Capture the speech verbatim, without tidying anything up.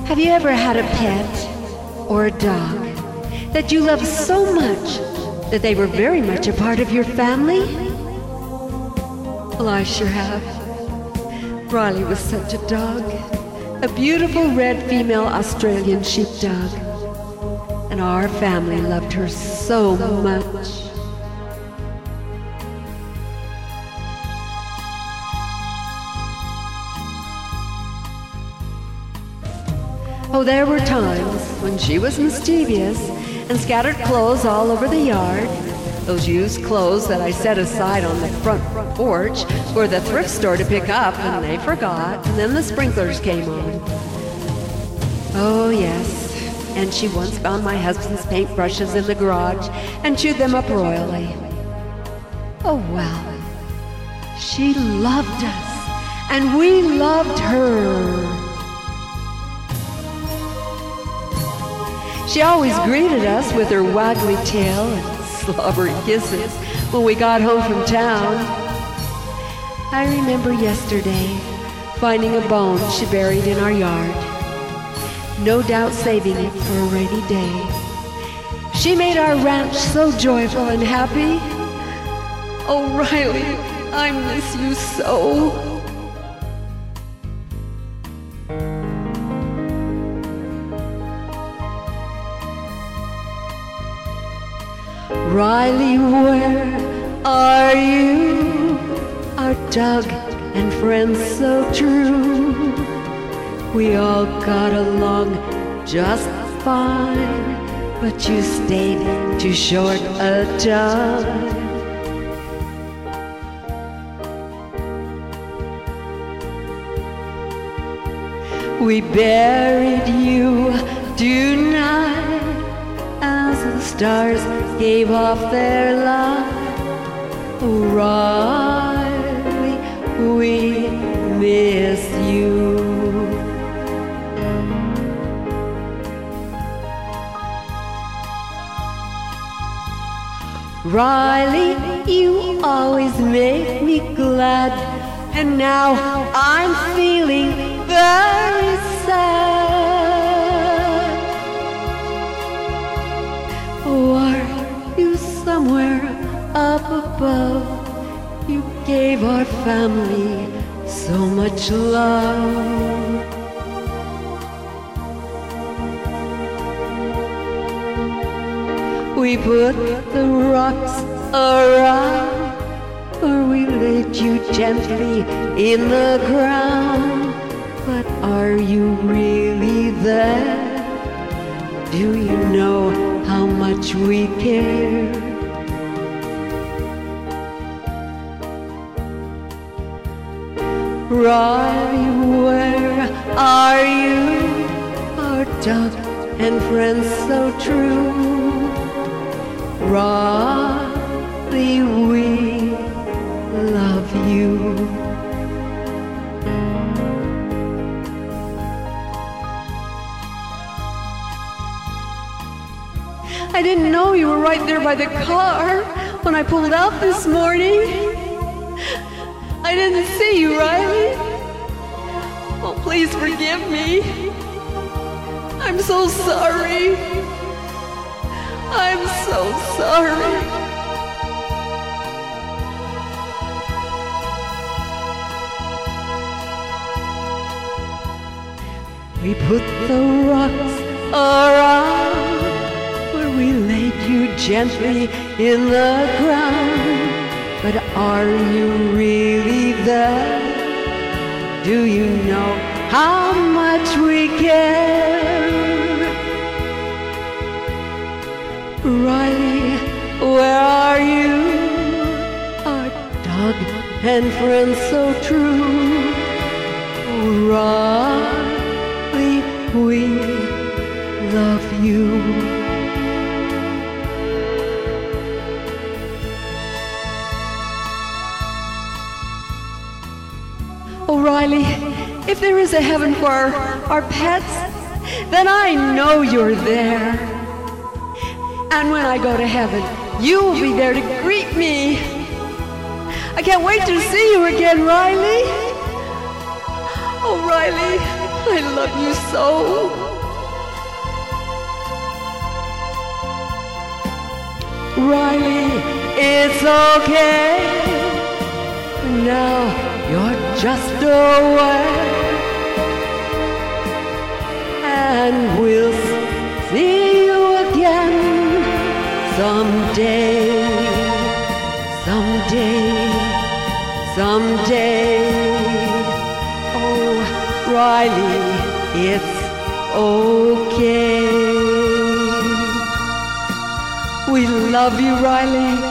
Have you ever had a pet or a dog that you loved so much that they were very much a part of your family? Well, I sure have. Riley was such a dog, a beautiful red female Australian sheepdog, and our family loved her so much. Oh, there were times when she was mischievous and scattered clothes all over the yard, those used clothes that I set aside on the front porch for the thrift store to pick up, and they forgot, and then the sprinklers came on. Oh, yes, and she once found my husband's paintbrushes in the garage and chewed them up royally. Oh, well, she loved us, and we loved her. She always greeted us with her waggly tail and slobbery kisses when we got home from town. I remember yesterday finding a bone she buried in our yard, no doubt saving it for a rainy day. She made our ranch so joyful and happy. Oh, Riley, I miss you so. Riley, where are you? Our dog and friends so true. We all got along just fine, but you stayed too short a time. We buried you tonight as the stars gave off their light. Oh, Riley, we miss you. Riley, you always make me glad, and now I'm feeling very sad. Oh, are you somewhere up above? You gave our family so much love. We put the rocks around, or we laid you gently in the ground. But are you really there? Do you know how much we care? Riley, where are you? Our dog and friends so true. Riley, we love you. I didn't know you were right there by the car when I pulled out this morning. I didn't see you, Riley. Oh, please forgive me. I'm so sorry. I'm so sorry. We put the rocks around, where we laid you gently in the ground. But are you really there? Do you know how much we care? Riley, where are you? Our dog and friends so true. Riley, we love you. Oh, Riley, if there is a heaven for our, our pets, then I know you're there. And when I go to heaven, you will be there to greet me. I can't wait to see you again, Riley. Oh, Riley. I love you so. Riley, it's okay. Now you're just away, and we'll see you again someday, someday, someday. Oh, Riley, it's okay. We love you, Riley.